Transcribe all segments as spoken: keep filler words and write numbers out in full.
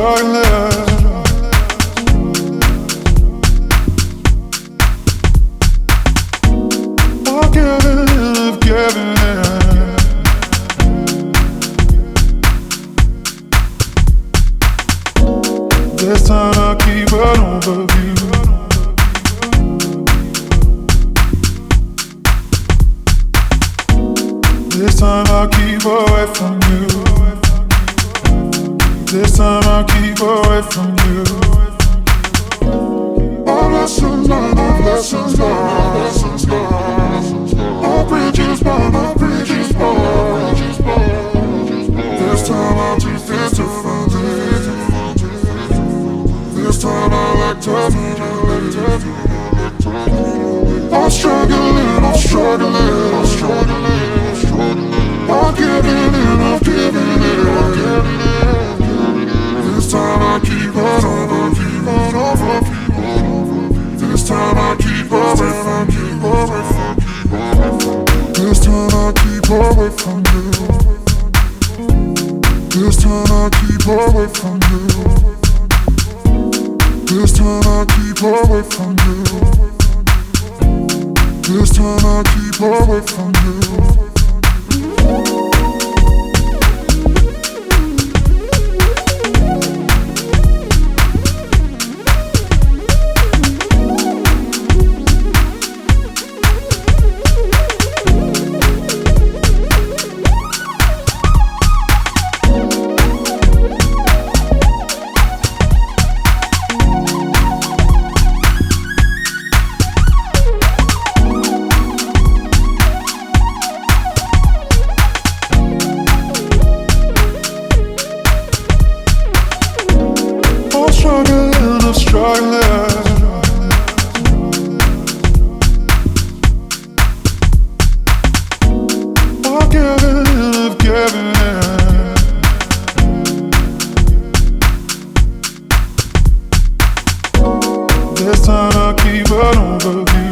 struggling. I'm giving in, I'm giving in. This time I'll keep an overview. This time I'll keep away from you. This time I'll keep away from you. All lessons learned, all lessons learned, lessons learned. All bridges burned, all bridges burned. This time I'll choose this differently. This time I'll act differently. I'm struggling, I'm struggling, I'm struggling. I'm giving in, I'm giving in, I'm giving in. This time I keep on over, keep on over. This time I keep away from, keep away from, keep away from. This time I keep away from you. This time I keep away from you. This time I keep away from you. This time I keep away from you. I'm struggling. I'm giving in, I'm giving in. This time I'll keep an overview.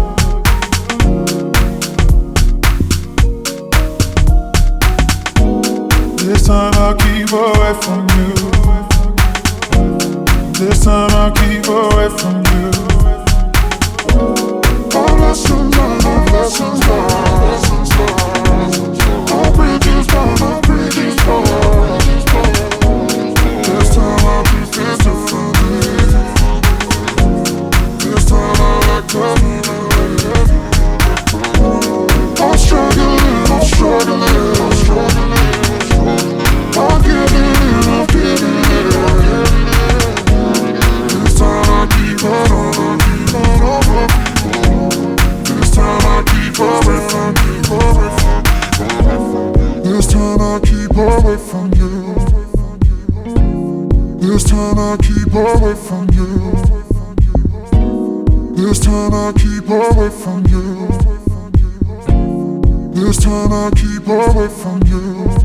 This time I'll keep away from you. This time I'll keep away from you. All lessons learned, all lessons learned, lessons learned. All bridges burned, all bridges burned. This time I'll choose this differently. This time I'll act differently. I'm struggling, I'm struggling, I'm struggling. I'm giving in, I'm giving in, I'm giving in. This time I keep on over, keep on over. This time I keep away from, keep away from. This time I keep away from you. This time I keep away from you. This time I keep away from you. This time I keep away from you.